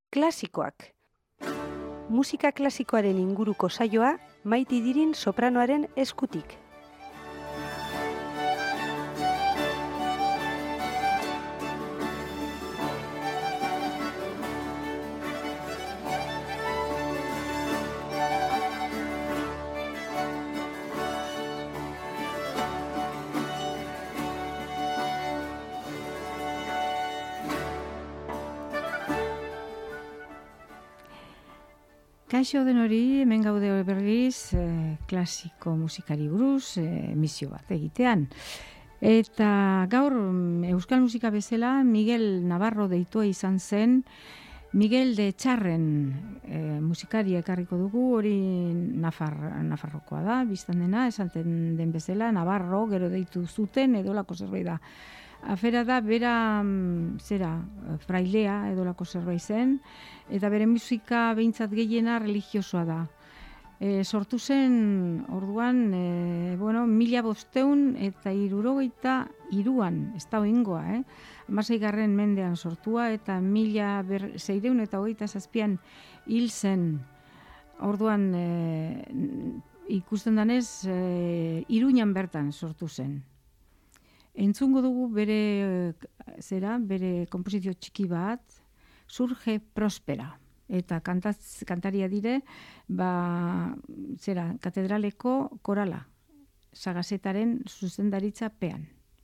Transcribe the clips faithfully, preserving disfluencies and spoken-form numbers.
Klasikoak. Musika klasikoaren inguruko saioa Maite Idirin sopranoaren eskutik. Kaixo den hori, hemen gaude berriz, eh, klasiko musikari buruz, eh, emisio bat egitean. Eta gaur euskal musika bezala Miguel Navarro deitua izan zen, Miguel de Txarren eh, musikari ekarriko dugu, hori Nafar, Nafarrokoa da, biztan dena, esaten den bezala, Navarro, gero deitu zuten, edolako zerbait da. Afera da, bera, zera, frailea edolako zerbait zen, eta bere musika behintzat gehiena religiosoa da. E, sortu zen, orduan, e, bueno, mila bosteun eta irurogeita iruan, ez da oingoa, eh? Hamaseigarren mendean sortua, eta mila seireun eta hogeita zazpian hil zen. Orduan, e, ikusten danez, e, Iruñan bertan sortu zen. Entzungo dugu bere, zera, bere komposizio txiki bat, Surge Prospera. Eta kantaz, kantaria dire, ba, zera, katedraleko korala, Sagasetaren zuzendaritza pean.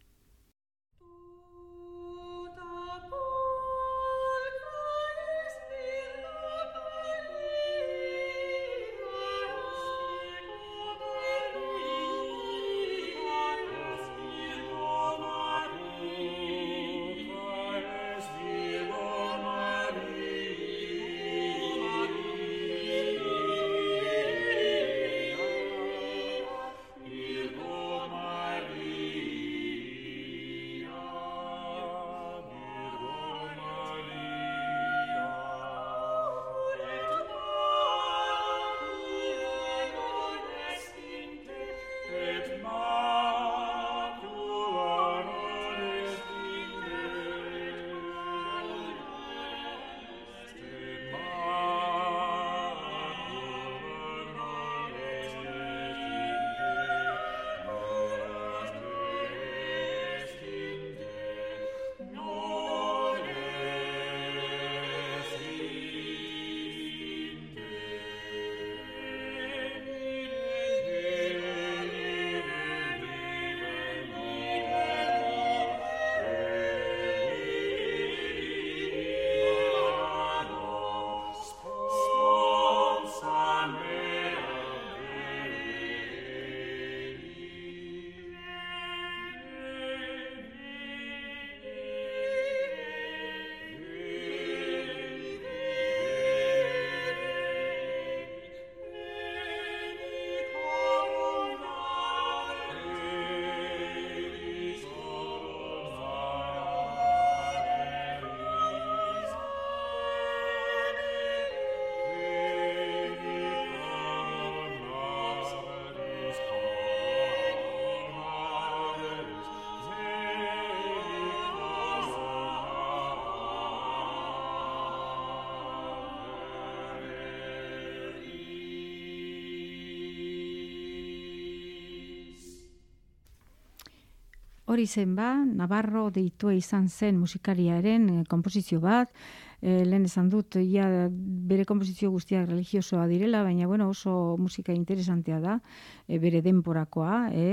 Hori zen ba, Navarro deitua izan zen musikariaren e, komposizio bat, e, lehen esan dut, ja, bere komposizio guztiak religiosoa direla, baina bueno, oso musika interesantea da, e, bere denporakoa, e,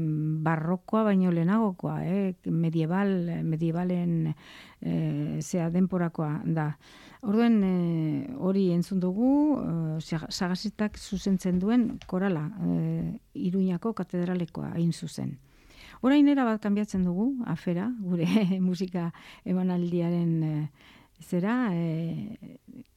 barrokoa baino lehenagokoa, e, medieval, medievalen e, zea denporakoa da. Orduen e, hori entzun dugu, e, Sagasetak zuzentzen duen korala, e, Iruñako katedralekoa hain zuzen. Orain era bat kanbiatzen dugu, afera, gure musika emanaldiaren e, zera, e,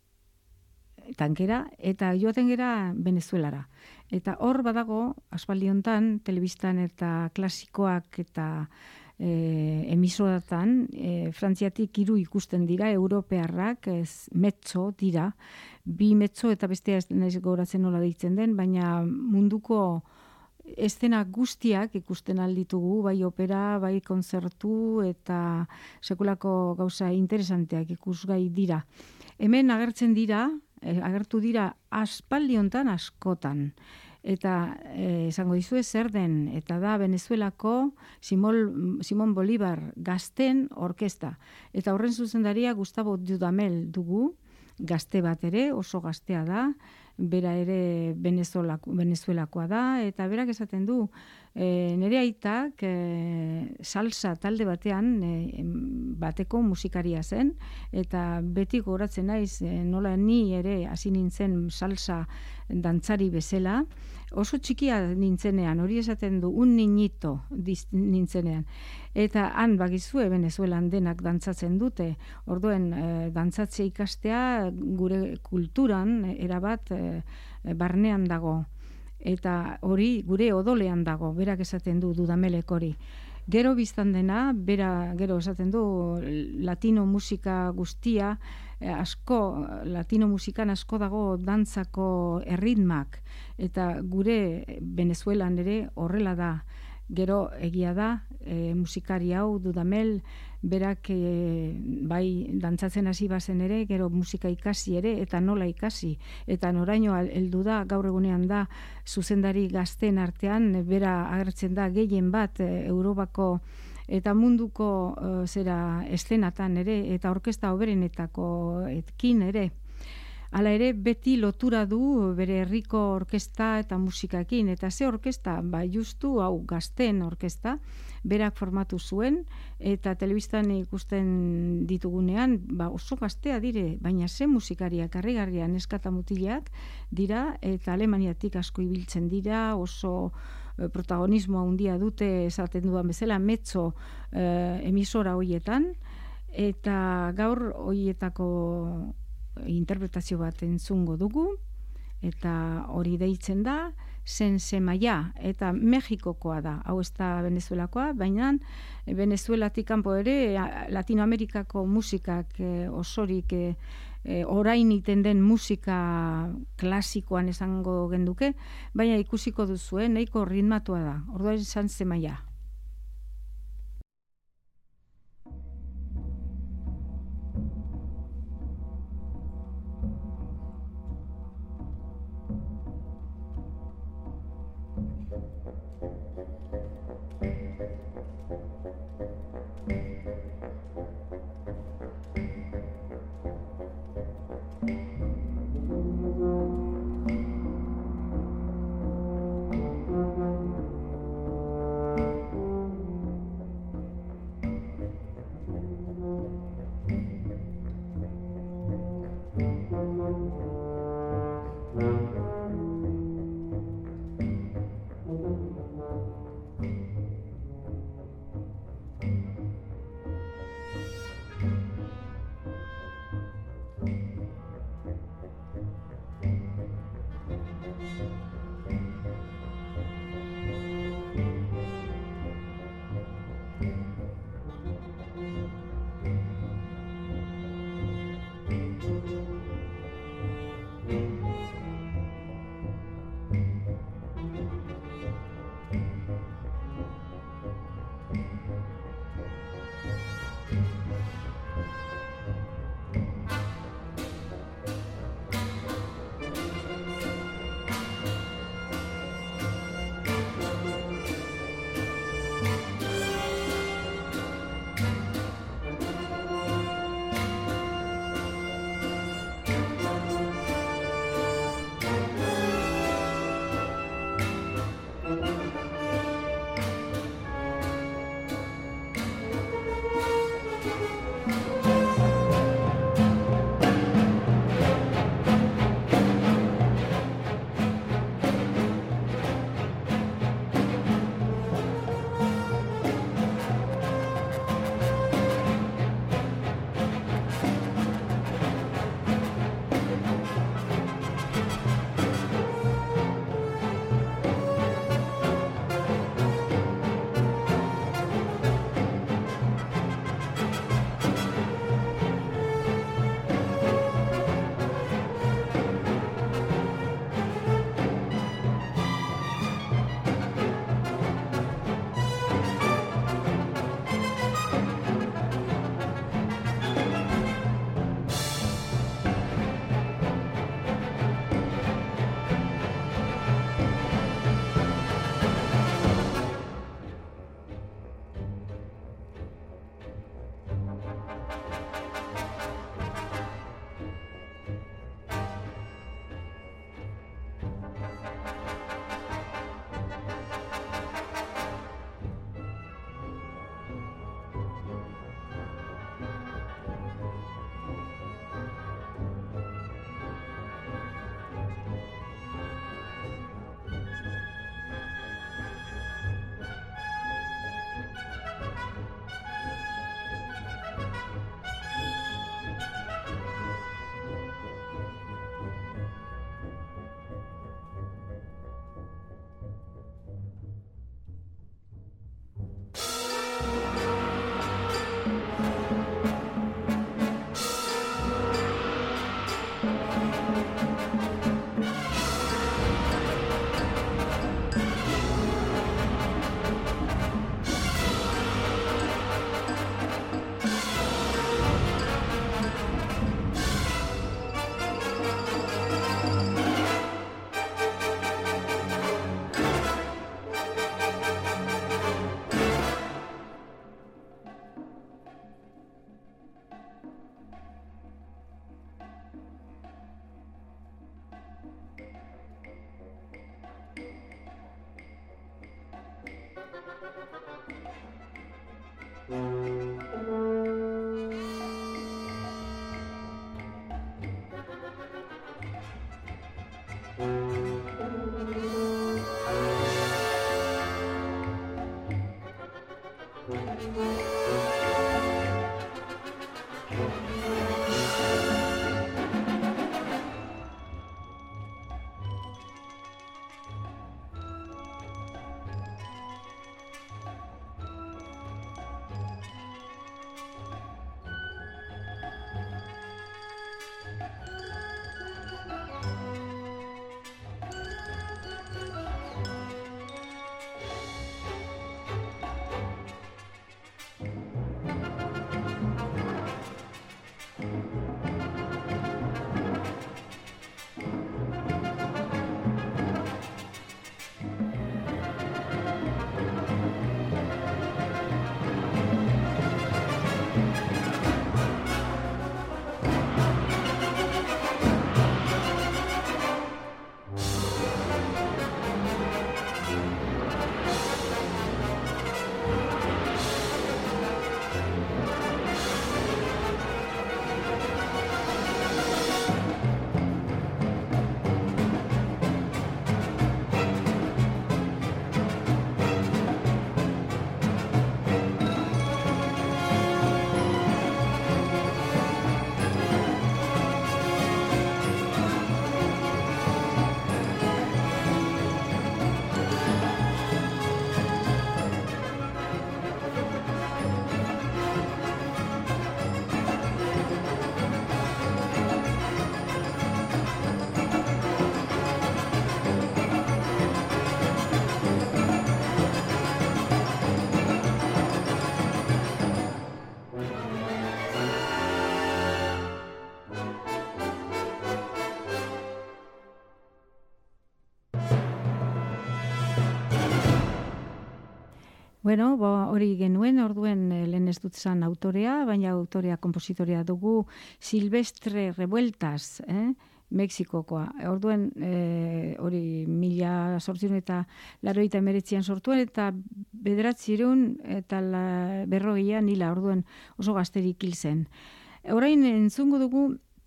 tankera, eta joaten gera Venezuelara. Eta hor badago, aspaldi hontan, telebistan eta klasikoak eta e, emisoratan, e, Frantziatik hiru ikusten dira, europearrak, ez, mezzo dira, bi mezzo eta bestea ez naiz gogoratzen nola deitzen den, baina munduko estena guztiak ikusten alditugu, bai opera, bai kontzertu eta sekulako gauza interesanteak ikusgai dira. Hemen agertzen dira, agertu dira aspaldi hontan askotan. Eta eh, esango dizue zer den, eta da Venezuelako Simol, Simon Bolivar gazten orkesta. Eta horren zuzendaria Gustavo Dudamel dugu, gazte bat ere, oso gaztea da, bera ere Venezuelako, Venezuelakoa da, eta berak esaten du, e, nire aitak e, salsa talde batean e, bateko musikaria zen, eta beti goratzen naiz, e, nola ni ere hasi nintzen salsa dantzari bezala, oso txikia nintzenean, hori esaten du, un niñito nintzenean. Eta han bagizue Venezuelan denak dantzatzen dute, orduen e, dantzatzea ikastea gure kulturan erabat e, barnean dago. Eta hori gure odolean dago, berak esaten du Dudamelek hori. Gero biztan dena, bera gero esaten du latino musika guztia, asko, latino musikan asko dago dantzako erritmak, eta gure Venezuelan ere horrela da. Gero egia da, e, musikari hau Dudamel, berak e, bai dantzatzen hasi bazen ere, gero musika ikasi ere, eta nola ikasi. Eta noraino heldu da, gaur egunean da, zuzendari gazten artean, bera agertzen da gehien bat e, Europako eta munduko e, zera eszenatan ere, eta orkesta hoberenetako etkin ere. Hala ere, beti lotura du bere herriko orkesta eta musikakin. Eta ze orkesta? Ba, justu hau gazten orkesta, berak formatu zuen, eta telebistan ikusten ditugunean, ba, oso gaztea dire, baina ze musikariak, harrigarria neskata mutilak dira, eta Alemaniatik asko ibiltzen dira, oso protagonismo handia dute, esaten dudan bezala, mezzo eh, emisora hoietan, eta gaur hoietako interpretazio bat entzungo dugu, eta hori deitzen da Sensemaia, eta Mexikokoa da, hau ez da Venezuelakoa, baina Venezuelatik kanpo ere Latinoamerikako musikak eh, osorik eh, eh, orain iten den musika klasikoan esango genduke, baina ikusiko duzue, nahiko ritmatua da, orduan Sensemaia. Bueno, ba, hori genuen, orduen eh, lehen ez dut zan autorea, baina autorea, kompositorea dugu Silvestre Revueltas, eh? Mexikokoa. Orduen eh, hori mila sortzion eta laroita emeretzian sortuen eta bederatzireun eta la, berrogeian hila, orduen oso gazterik hil zen. Orain entzungo dugu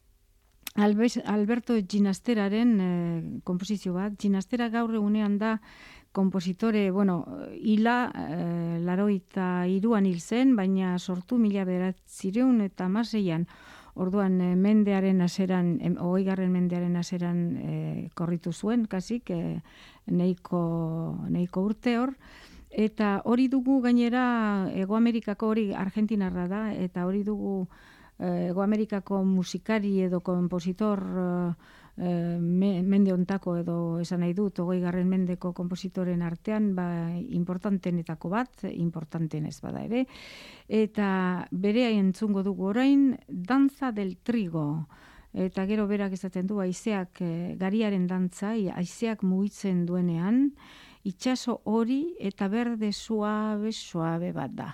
Albes, Alberto Ginasteraren eh, komposizio bat. Ginastera gaur egunean da kompositore, bueno, hila eh, laroita iruan hil zen, baina sortu mila bederatzireun eta maseian. Orduan eh, mendearen aseran, em, hogeigarren mendearen aseran eh, korritu zuen, kasik, eh, neiko, neiko urte hor. Eta hori dugu gainera, Hego Amerikako hori Argentinarra da, eta hori dugu eh, Hego Amerikako musikari edo kompositor eh, mende ontako edo esan nahi dut, hogeigarren mendeko kompositoren artean, ba, importantenetako bat, importanten ez bada ere, eta bere entzungo dugu orain, Danza del Trigo, eta gero berak esaten du, haizeak, gariaren dantza, haizeak mugitzen duenean, itsaso hori eta berde suabe, suabe bat da.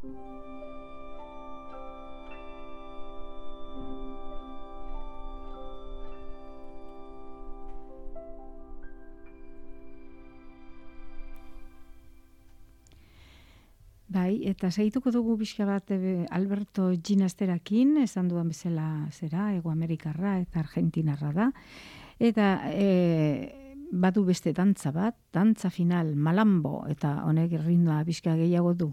Bai, eta segituko dugu pixka bat Alberto Ginasterakin, esan dudan bezala zera, Hego Amerikarra eta Argentinarra da. Eta e, badu beste dantza bat, dantza final, malambo, eta honek ritmoa pixka gehiago du.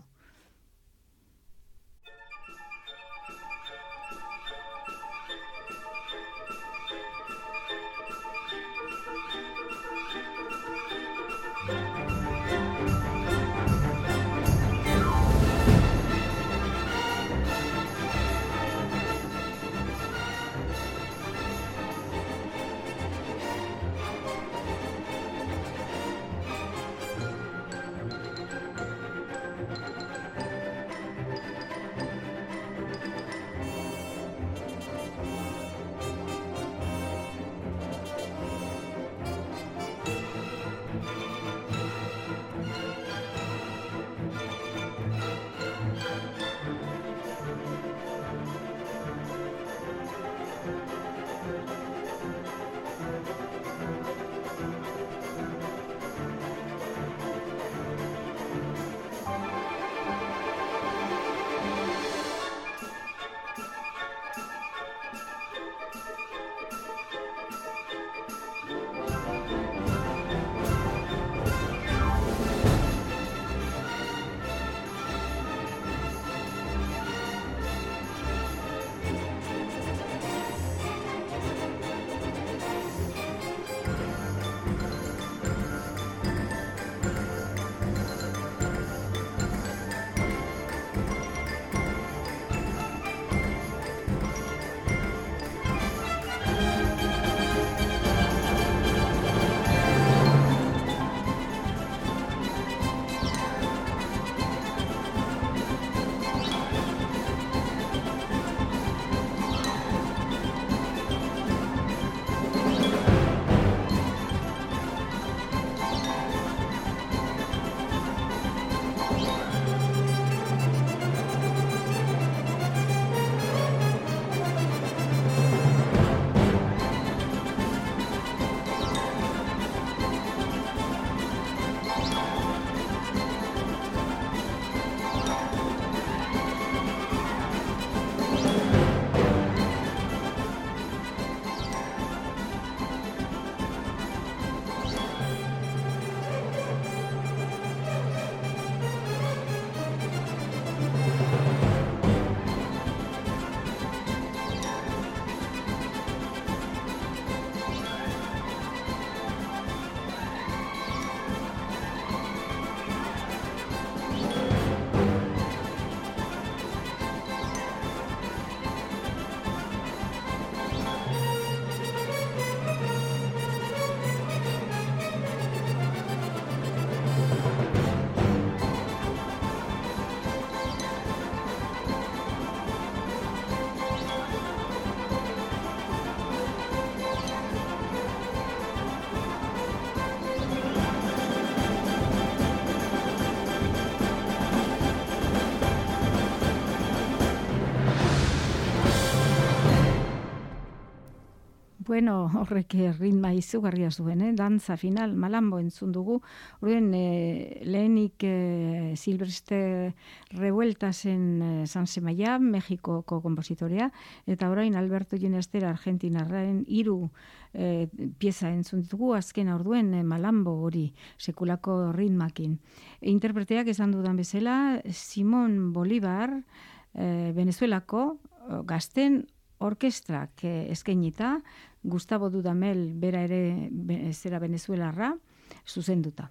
Bueno, horrek ritma izugarria zuen, eh? Dantza final, malambo entzun dugu. Horren, eh, lehenik eh, Silvestre Revueltasen eh, San Semaia, Mexikoko kompositorea, eta orain Alberto Ginastera Argentinarraren hiru eh, pieza entzun ditugu, azken orduen eh, malambo hori, sekulako ritmakin. Interpreteak esan dudan bezala, Simón Bolívar, eh, Venezuelako eh, gazten orkestrak eh, eskainita, Gustavo Dudamel bera ere zera venezuelarra zuzenduta.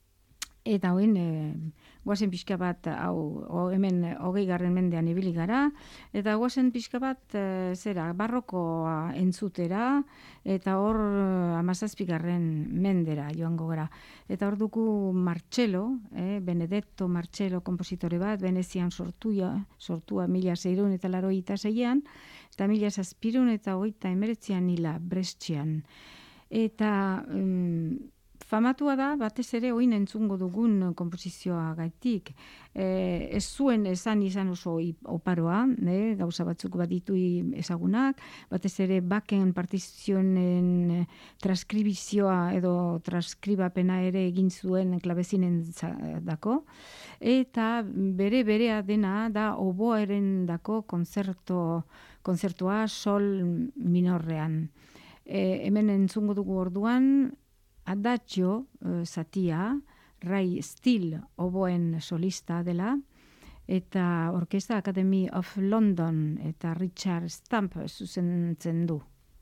Eta hoen, e, guazen pixka bat, hau, o, hemen hogei garren mendean ibili gara, eta guazen pixka bat, e, zera, barrokoa entzutera, eta hor amazazpigarren mendera joango gara. Eta hor dugu Marcello, eh, Benedetto Marcello kompositore bat, Venezian sortua, sortua mila zeirun eta laroita zeian, eta mila zazpirun eta hogeita emeretzian hila Brescian. Eta um, famatua da, batez ere oin entzungo dugun komposizioa gaitik. E, ez zuen esan izan oso oparoa, ne? Gauza batzuk baditu ezagunak, batez ere baken partizionen transkribizioa edo transkribapena ere egin zuen klabezinen dako, eta bere berea dena da oboaren dako konzerto, konzertua sol minorrean. E, hemen entzungo dugu orduan, Adagio e, zatia, Ray Steele oboen solista dela, eta Orkestra Academy of London eta Richard Stamp zuzentzen du.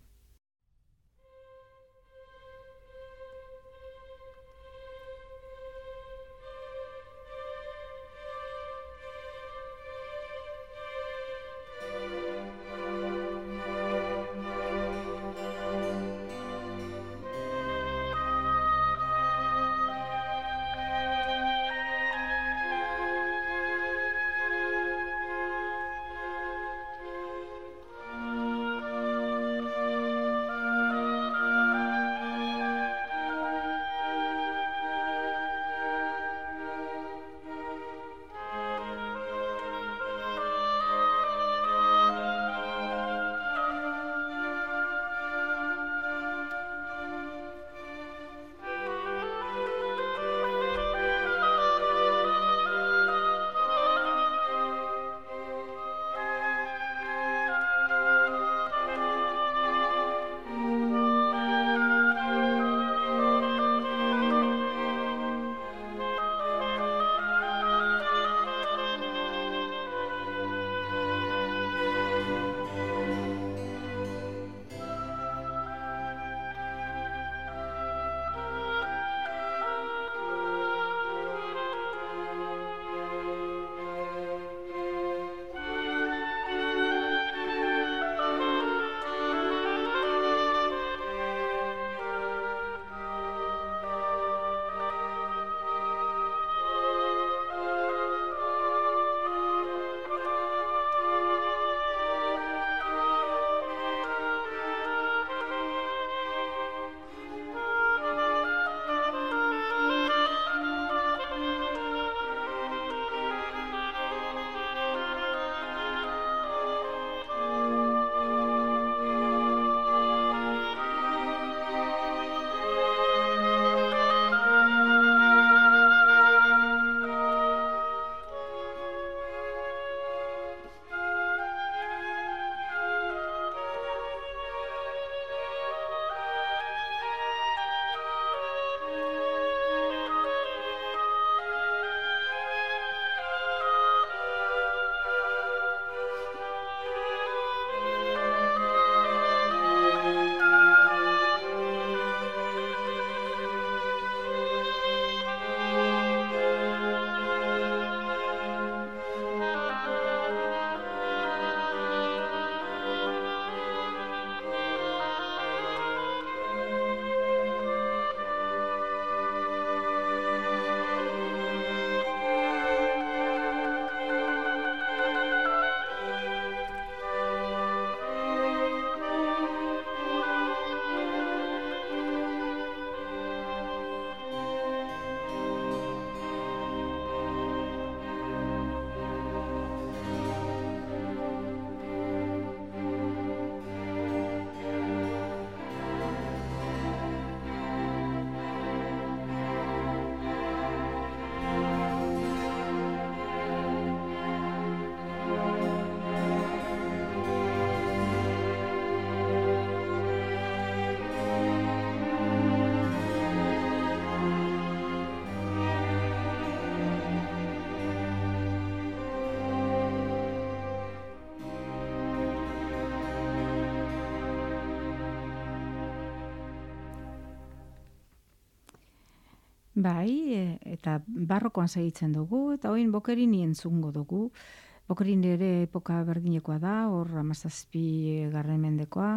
Bai, eta barrokoan segitzen dugu, eta oin Bokerin entzungo dugu. Bokerin ere epoka berdinekoa da, hor hamazazpi garren mendekoa,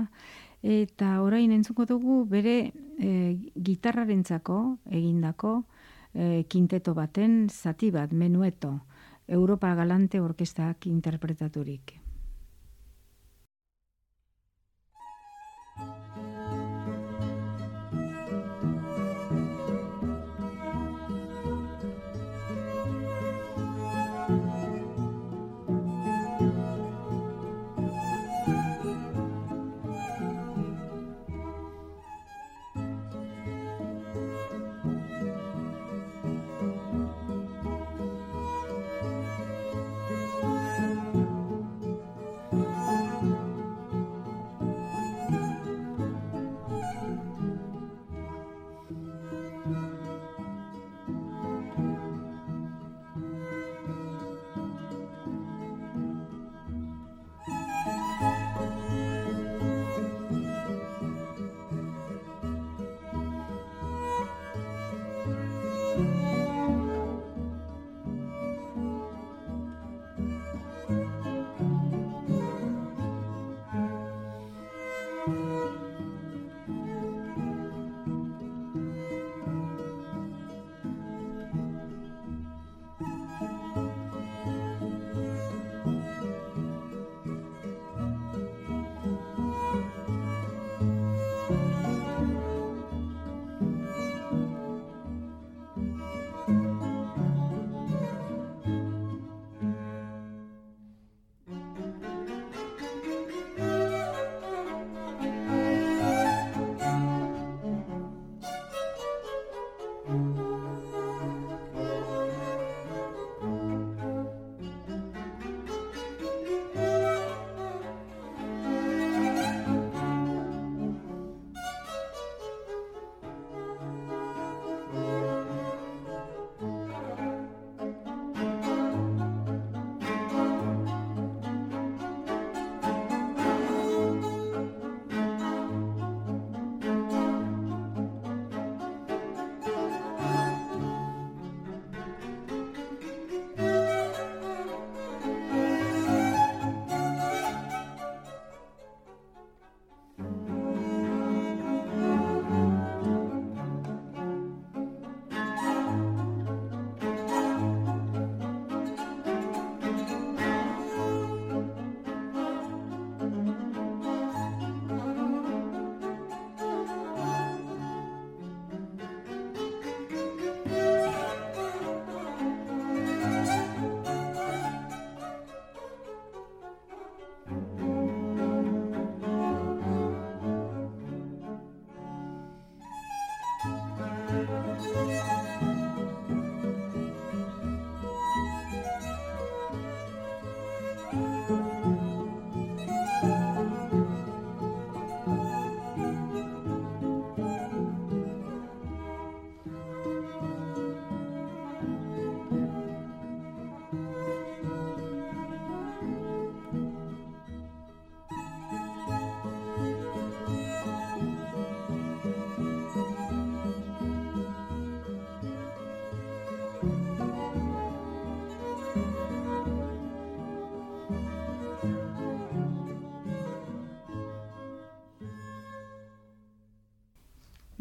eta orain entzungo dugu bere e, gitarrarentzako egindako e, kinteto baten zati bat, menueto, Europa Galante orkestak interpretaturik.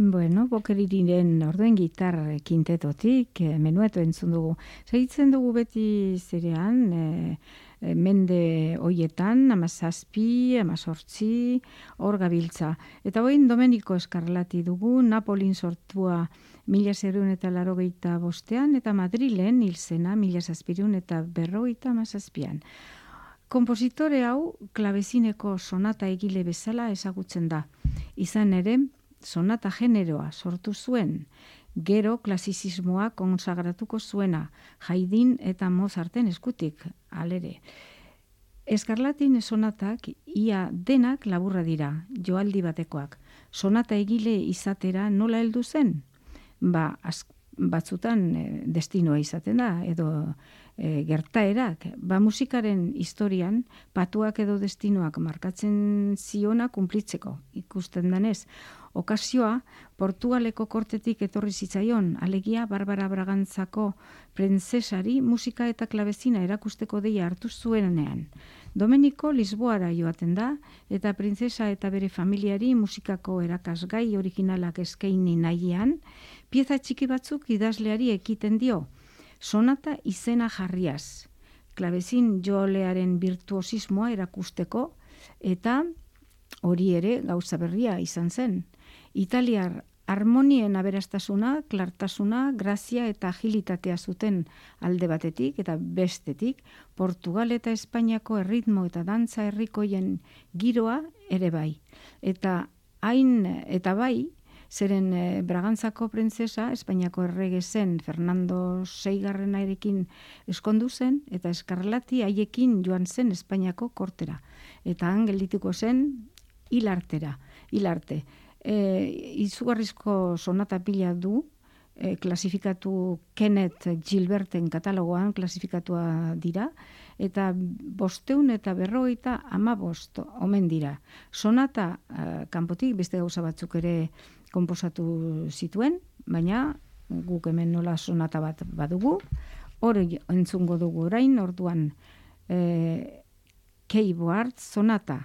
Bueno, Bokeririren orduen gitar kintetotik, eh, menueto entzun dugu. Segitzen dugu beti zerean, eh, eh, mende hoietan, amazazpi, amazortzi, hor gabiltza. Eta hoin Domenico Scarlatti dugu, Napolin sortua mila zerun eta larogeita bostean, eta Madrilen hil zena mila zazpirun eta berrogeita amazazpian. Kompositore hau klabezineko sonata egile bezala ezagutzen da. Izan ere, sonata generoa sortu zuen, gero klasizismoa konsagratuko zuena, Haydn eta Mozarten eskutik, alere. Scarlattin sonatak ia denak laburra dira, joaldi batekoak. Sonata egile izatera nola heldu zen? Ba, az, batzutan e, destinoa izaten da, edo e, gertaerak. Ba, musikaren historian, patuak edo destinoak markatzen ziona kumplitzeko, ikusten danez. Okazioa, Portugaleko kortetik etorri zitzaion, alegia Barbara Bragantzako printzesari musika eta klabezina erakusteko deia hartu zuenean. Domenico Lisboara joaten da, eta printzesa eta bere familiari musikako erakasgai originalak eskaini nahian, pieza txiki batzuk idazleari ekiten dio, sonata izena jarriaz, klabezin jolearen virtuosismoa erakusteko, eta hori ere gauza berria izan zen. Italiar harmonien aberastasuna, klartasuna, grazia eta agilitatea zuten alde batetik eta bestetik, Portugal eta Espainiako erritmo eta dantza herrikoien giroa ere bai. Eta hain eta bai, zeren eh, Bragantzako printzesa, Espainiako errege zen Fernando seigarrenarekin eskondu zen, eta Scarlatti haiekin joan zen Espainiako kortera. Eta han geldituko zen hilartera, hilarte. E, izugarrizko sonata pila du, e, klasifikatu Kenneth Gilberten katalogoan klasifikatua dira, eta bosteun eta berrogeita amabost omen dira. Sonata uh, kanpotik beste gauza batzuk ere konposatu zituen, baina guk hemen nola sonata bat badugu, hori entzungo dugu orain, orduan e, Kay Boart sonata.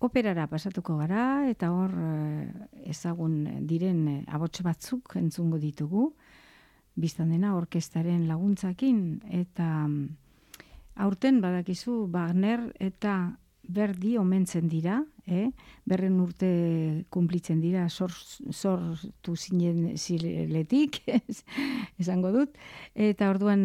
operara pasatuko gara, eta hor ezagun diren abots batzuk entzungo ditugu, biztan dena orkestaren laguntzakin, eta aurten badakizu Wagner eta Verdi omentzen dira, eh? berren urte kumplitzen dira sortu zinen ziletik, esango dut, eta orduan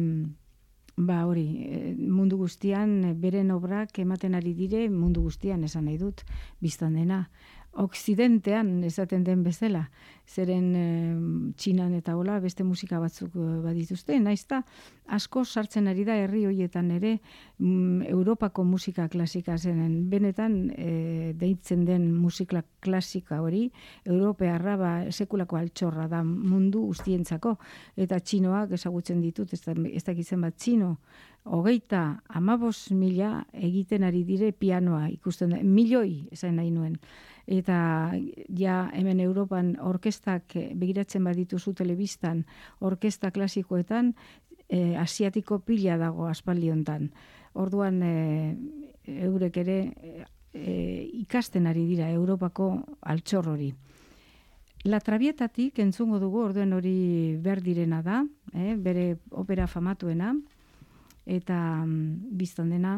ba hori, mundu guztian beren obrak ematen ari dire, mundu guztian esan nahi dut, biztan dena, Okzidentean esaten den bezala, zeren e, Txinan eta hola beste musika batzuk badituzte, naizta asko sartzen ari da herri hoietan ere m, Europako musika klasika zenen, benetan e, deitzen den musika klasika hori, Europearra ba, sekulako altxorra da mundu guztientzako, eta txinoak ezagutzen ditut, ez, da, ez dakitzen bat txino, hogeita amabos mila egiten ari dire pianoa ikusten da, milioi esan nahi nuen. Eta ja hemen Europan orkestak begiratzen badituzu telebistan, orkesta klasikoetan, e, asiatiko pila dago aspaldi hontan. Orduan e, eurek ere e, ikasten ari dira Europako altxor hori. La Traviatatik entzungo dugu, orduen hori Verdirena da, eh, bere opera famatuena, eta mm, biztan dena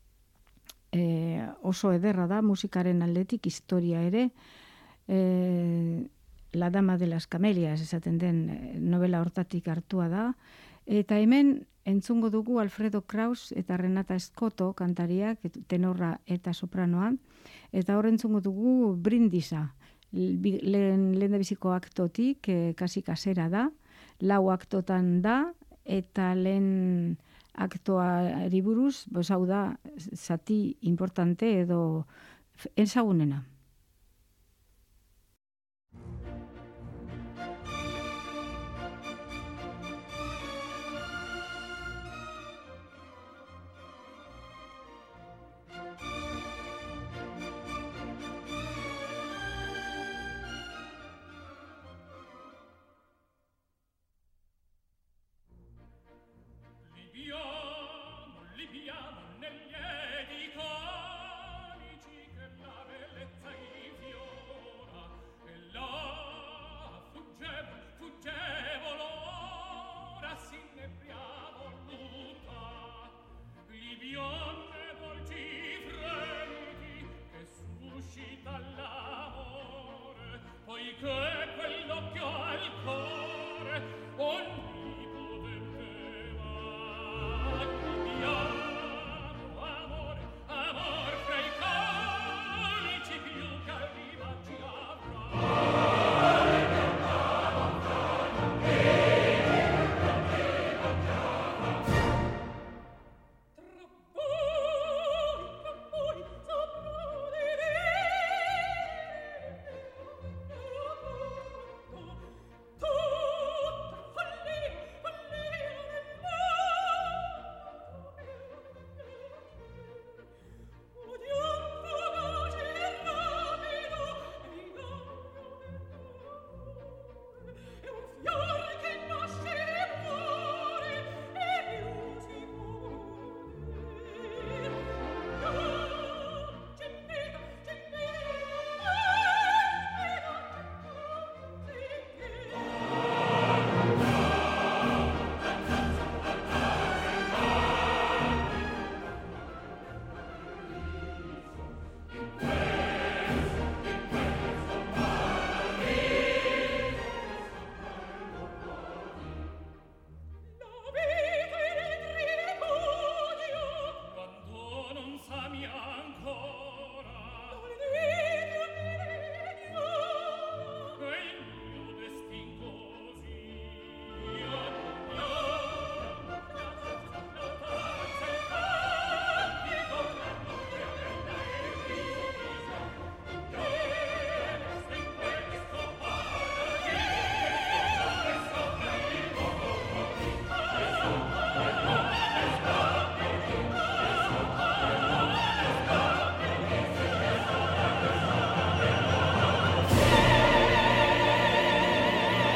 E, oso ederra da, musikaren aldetik, historia ere, e, La Dama de las Camelias, esaten den novela hortatik hartua da, eta hemen entzungo dugu Alfredo Kraus eta Renata Escoto kantariak, tenorra eta sopranoa, eta hor entzungo dugu Brindisa, lehen da biziko aktotik, e, kasi kasera da, lau aktotan da, eta lehen aktoari buruz, bos hau da, zati importante edo ezagunena.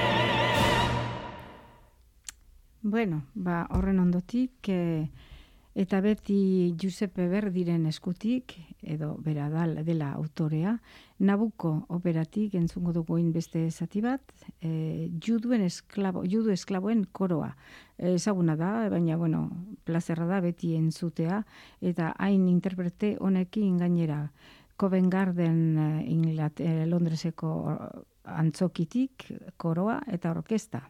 Bueno, ba, horren ondotik, e, Eta beti Giuseppe Verdiren eskutik, edo bera dela autorea, Nabucco operatik entzungo duguin beste zati bat, e, juduen esklabo, judu esklaboen koroa. Ezaguna da, baina, bueno, plazerra da beti entzutea, eta hain interprete honekin gainera Covent Garden Inglat, eh, Londreseko antzokitik koroa eta orkesta.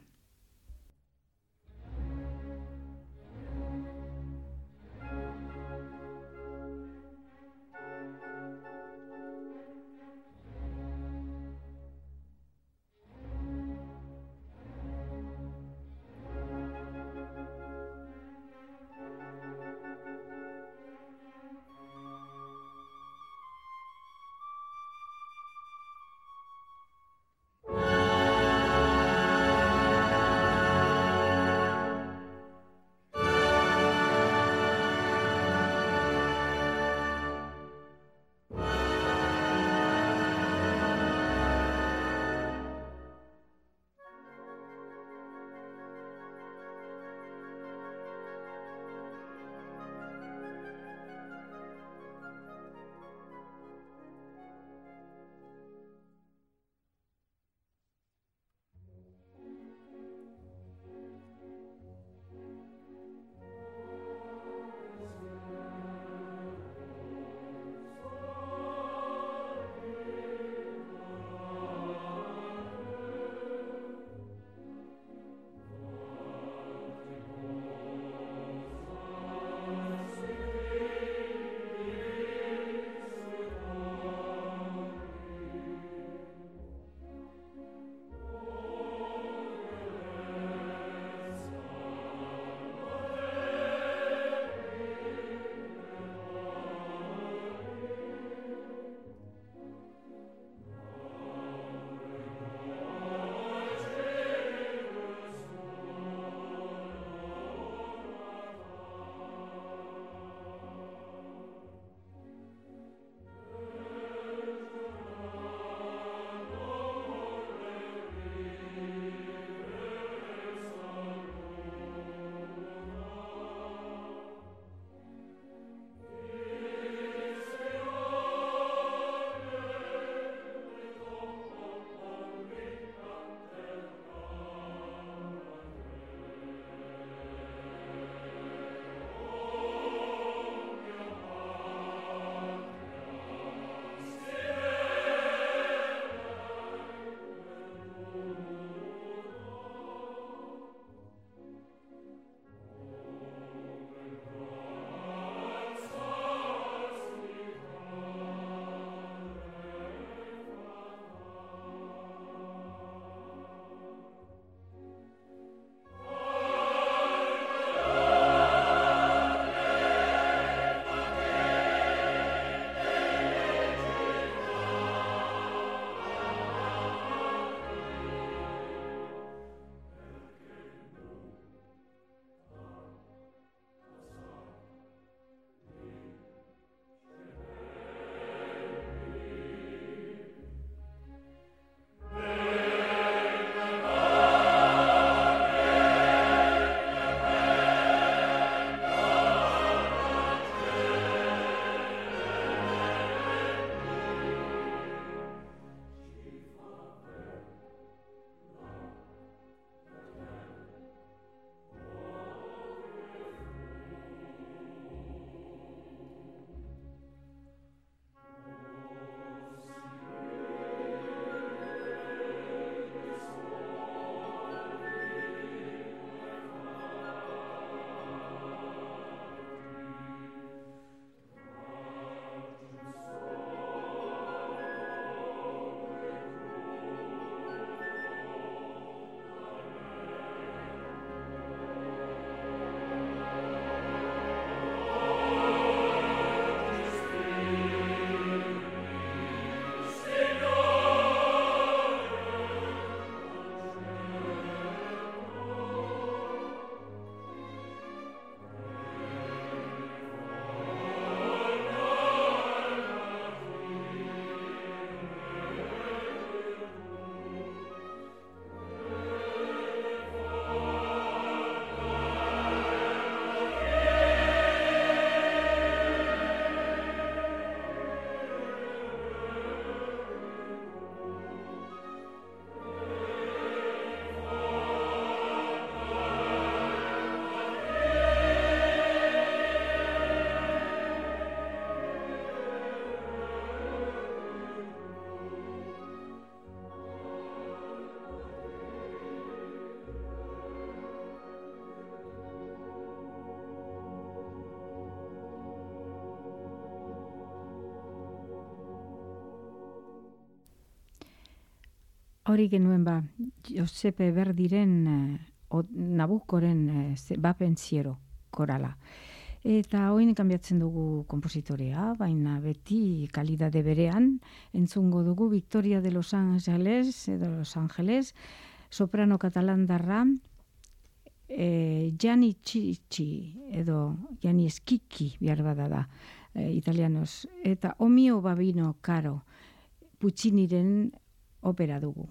Hori genuen ba, Giuseppe Verdiren uh, Nabucoren uh, bapentsiero korala. Eta hoin kanbiatzen dugu konpositorea, baina beti kalidade berean, entzungo dugu Victoria de Los Angeles, edo Los Angeles, soprano katalandarra, eh, Gianni Cicci, edo Gianni Schicchi, behar bada da, eh, italianos, eta Omio Babino Caro, Pucciniren opera dugu.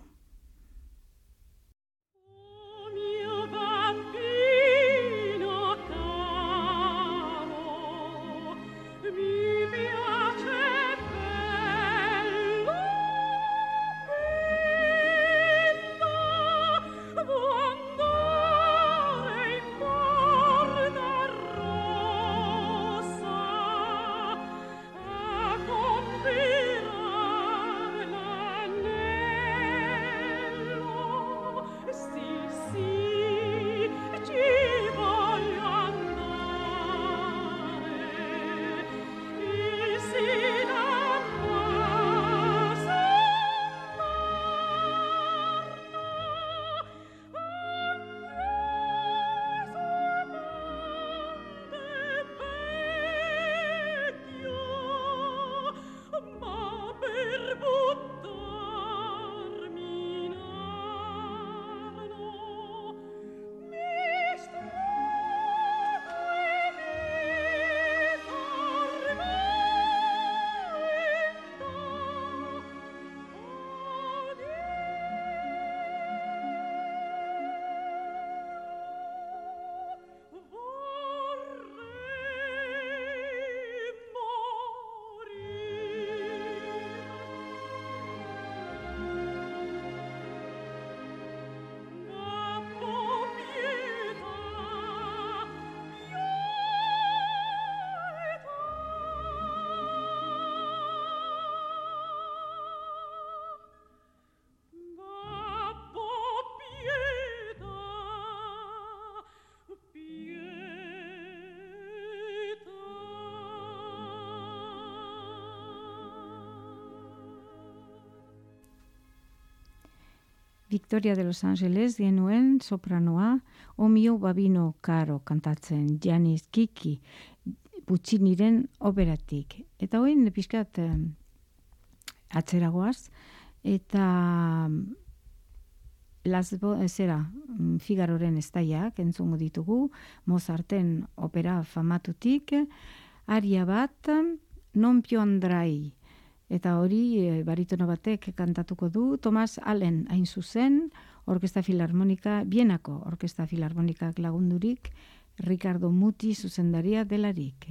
Victoria de Los Angeles genuen sopranoa, Omio Babino Caro kantatzen, Gianni Schicchi, Pucciniren operatik. Eta hoin pixkat eh, atzeragoaz, eta Las zera, Figaroren estaiak entzungo ditugu, Mozarten opera famatutik, aria bat, Non più andrai. Eta hori e, baritono batek kantatuko du, Thomas Allen hain zuzen, Orkesta Filarmonika, Bienako Orkesta Filarmonikak lagundurik, Ricardo Muti zuzendaria delarik.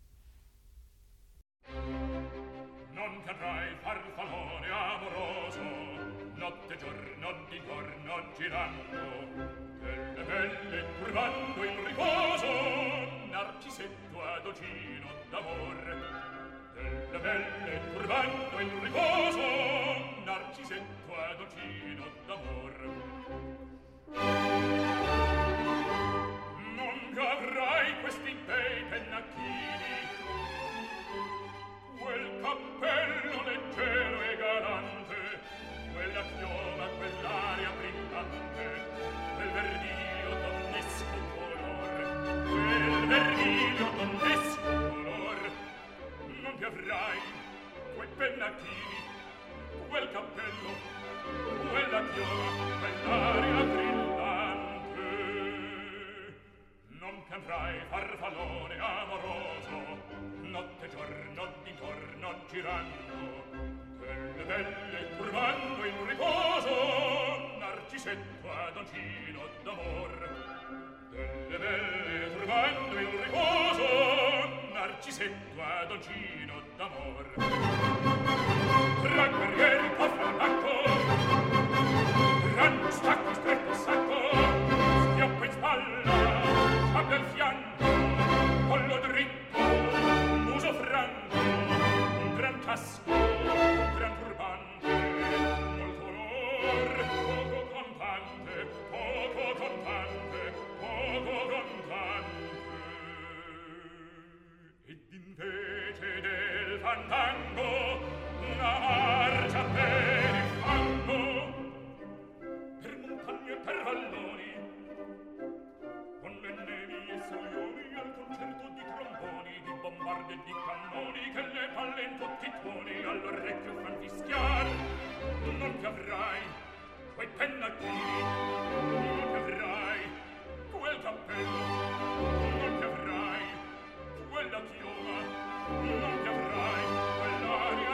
Non cadrai farfallone amoroso, notte giorno di giorno girando, delle belle turbando in riposo, narcisetto adocino d'amor. Delle belle turbando in riposo, narcisetto adocino d'amor. Non avrai questi bei pennacchini, quel cappello leggero e galante, quella chioma, quell'aria brillante, quel verniglio donnesco color, quel verniglio donnesco color. Non ti avrai quei pennacchini, quel cappello, quella chioma, quell'aria brillante. Non piantrai farfallone amoroso, notte e giorno d'intorno girando, delle belle turbando in riposo, narcisetto adoncino d'amor. Delle belle turbando in riposo, narcisetto adoncino d'amor. Tra guerrieri affrontato, gran stacco stretto sacco, schioppo in spalla, sciabbia al fianco, collo dritto, muso franco, un gran casco, un gran turbante, molto onor, poco contante, poco contante, poco contante. Ed invece del fandango una marcia per il fango, bande di cannoni che le palle in tutti i tuoni all'orecchio fan fischiar. Non ti avrai quei pennacchini, non ti avrai quel cappello, non ti avrai quella chioma, non ti avrai quell'aria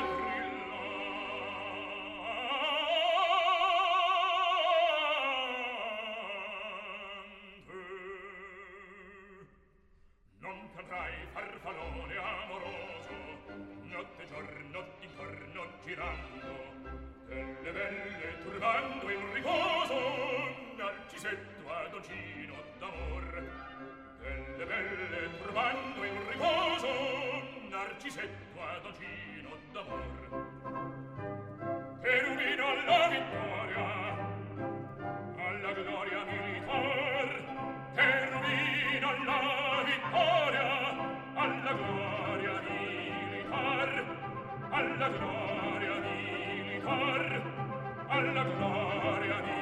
non t'avrai farfallone amoroso, notte giorno d'intorno girando, delle belle turbando in riposo, Narcisetto adoncino d'amor. Delle belle turbando in riposo, Narcisetto adoncino d'amor. Cherubino alla vittoria, alla gloria militar, Cherubino alla vittoria, alla gloria militar, alla gloria militar, alla gloria militar.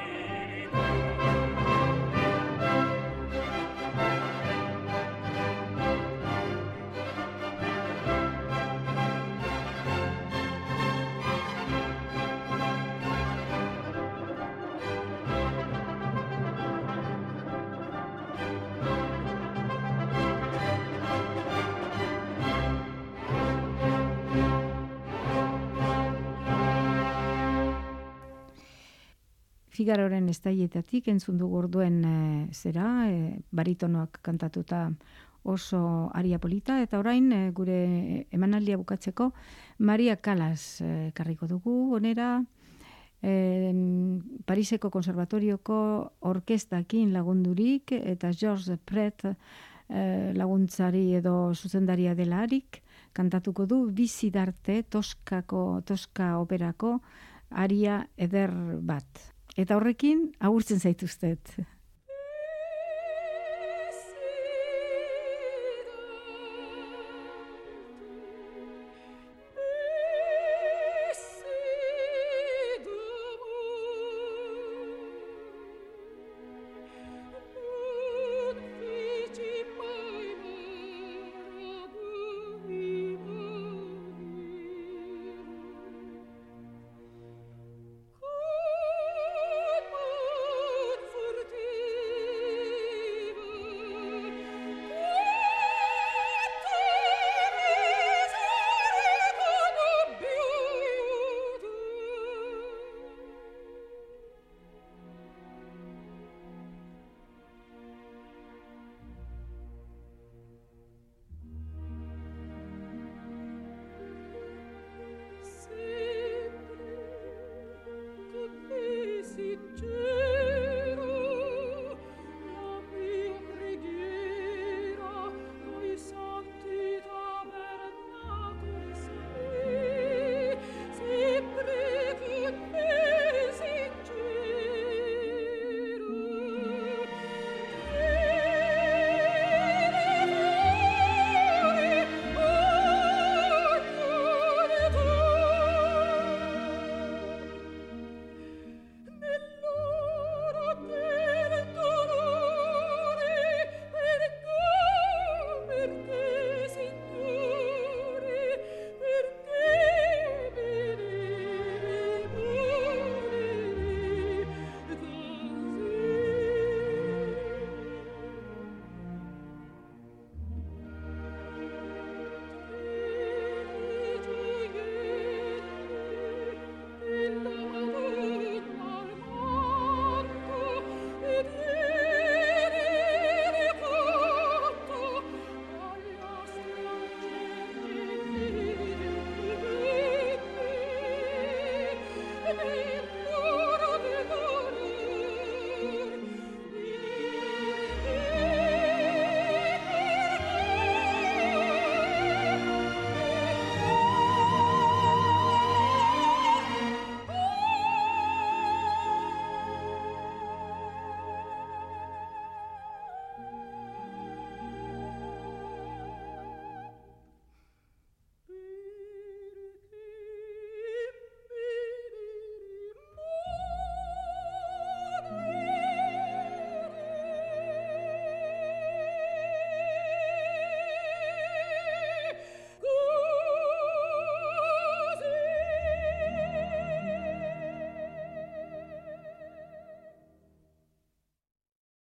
Figaroren estaietatik entzun dugu orduen e, zera, e, baritonoak kantatuta oso aria polita, eta orain e, gure emanaldia bukatzeko Maria Callas e, karriko dugu onera, e, Pariseko konservatorioko orkestakin lagundurik, eta Georges Pret e, laguntzari edo zuzendaria delarik, kantatuko du Bizidarte Toskako, Toska operako aria eder bat. Eta horrekin agurtzen zaituztet.